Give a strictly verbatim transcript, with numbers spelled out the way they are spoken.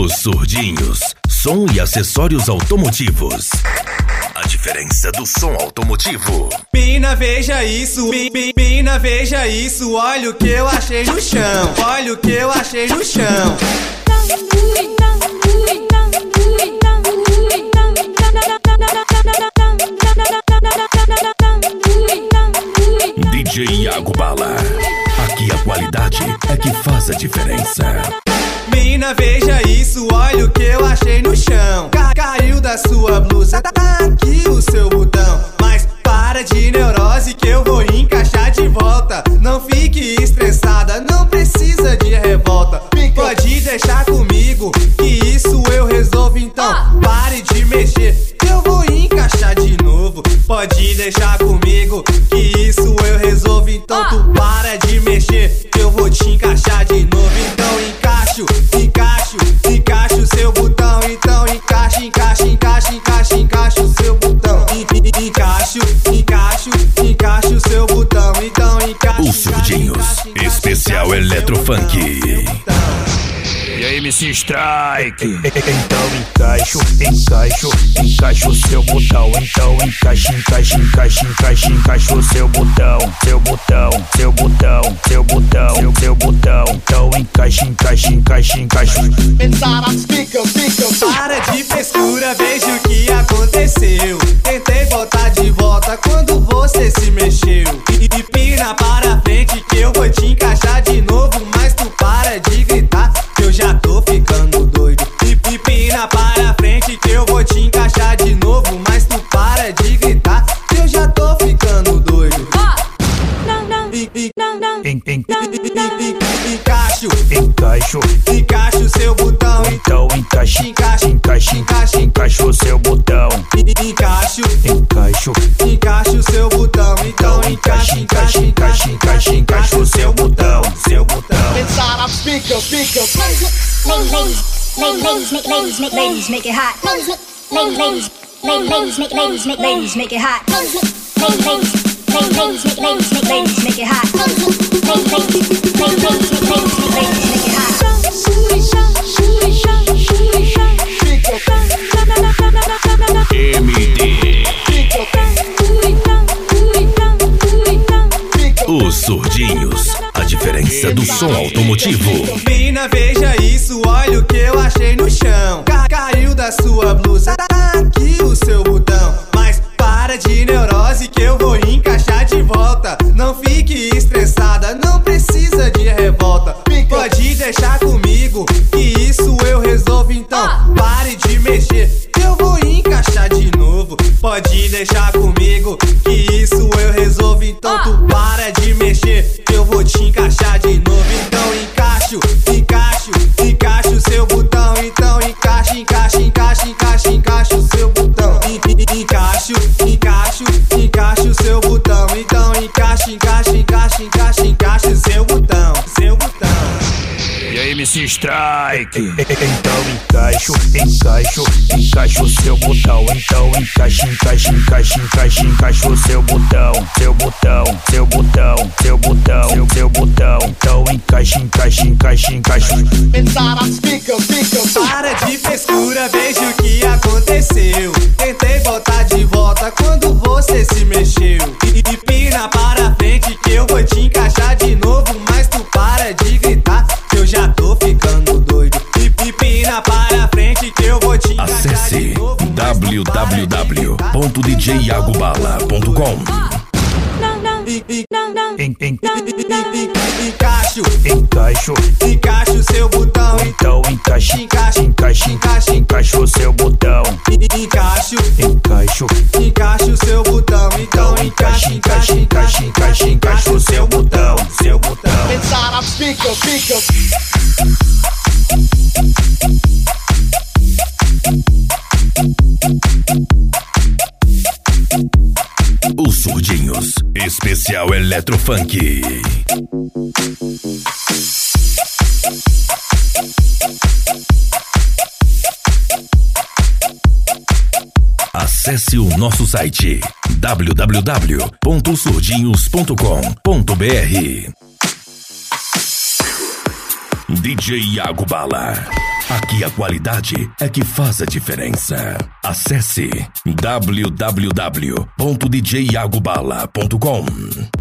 Os Surdinhos, som e acessórios automotivos. A diferença do som automotivo. Mina, veja isso, mina, veja isso. Olha o que eu achei no chão, olha o que eu achei no chão. D J Iago Bala, aqui a qualidade é que faz a diferença. Mina, veja isso, olha o que eu achei no chão. Ca caiu da sua blusa, tá aqui o seu botão. Mas para de neurose que eu vou encaixar de volta. Não fique estressada, não precisa de revolta. Pode deixar comigo, que isso eu resolvo. Então pare de mexer, que eu vou encaixar de novo. Pode deixar comigo, que isso eu resolvo. Então tu para de mexer, que eu vou te encaixar de novo. Então encaixo, encaixo, encaixa o seu botão. Então encaixa, encaixa, encaixa, encaixa, encaixa o seu botão. Encaixo, encaixo, encaixa o seu botão. Então encaixa. Os Surdinhos, especial Eletrofunk. E aí, M C Strike? Então encaixo, encaixo, encaixa o seu botão. Então encaixa, encaixa, encaixa, encaixa, encaixa o seu botão. Seu botão, seu botão, seu botão, seu, seu botão. Então encaixa, encaixa, encaixa, encaixa. Para de frescura, veja o que aconteceu. Tentei voltar de volta quando você se mexeu. E, e pina para frente que eu vou te encaixar de novo. Mas tu para de gritar, que eu já tô ficando doido. E, e pina para frente que eu vou te encaixar de novo. Mas tu para de gritar, que eu já tô ficando doido. E, e, En, en, encaixo, encaixo, encaixa o seu botão. então encaixa, Encaixa, encaixa, encaixa, encaixa o seu botão. Encaixo, Encaixo, encaixa o seu botão. Então encaixa, encaixa, encaixa, encaixa, encaixa o seu botão, seu botão. Ladies, make ladies, make ladies, make it hot. Ladies, ladies, ladies, make ladies, make ladies, make it hot. Ladies, ladies, ladies, make ladies, make ladies, make it hot. Ladies, ladies, ladies, make ladies, make ladies, make it hot. M D. Os Surdinhos, a diferença do som automotivo. Mina, veja isso, olha o que eu achei no chão. Ca caiu da sua blusa, tá aqui o seu botão. Mas para de neurose que eu vou encaixar de volta. Não fique estressada, não precisa de revolta. Pode deixar comigo, que isso eu resolvo. Então pare de mexer, que eu vou encaixar de novo. Pode deixar comigo, que isso eu resolvo. Então tu para de mexer, que eu vou te encaixar de novo. Então encaixo, encaixo, encaixa o seu botão. Então encaixa, encaixa, encaixa, encaixa, encaixa o seu botão. Encaixo, encaixo, encaixa o seu botão. Então encaixa, encaixa, encaixa, encaixa, encaixa o seu botão, seu botão. e aí, M C Strike? Então encaixo, encaixo, encaixa o seu botão. Então encaixa, encaixa, encaixa, encaixa, encaixa o seu botão. Seu botão, seu botão, seu botão, seu, seu botão. Então encaixa, encaixa, encaixa, encaixa. Para de frescura, veja o que aconteceu. Tentei voltar de volta quando você se mexeu. E, e pina para frente que eu vou te encaixar de novo. Mas tu para de gritar, que eu já tô ficando doido. E, e pina para frente que eu vou te encaixar Acesse de novo. w w w ponto d j iago bala ponto com. En, en, Encaixo, encaixo, encaixa o seu botão. então encaixa, Encaixa, encaixa, encaixa, encaixa o seu botão. encaixo, Encaixo, encaixa o seu botão. Então encaixa, encaixa, encaixa, encaixa, encaixa o seu botão, seu botão. Os Surdinhos, especial Eletrofunk. Acesse o nosso site w w w ponto surdinhos ponto com ponto b r. D J Iago Bala. Aqui a qualidade é que faz a diferença. Acesse w w w ponto d j iago bala ponto com.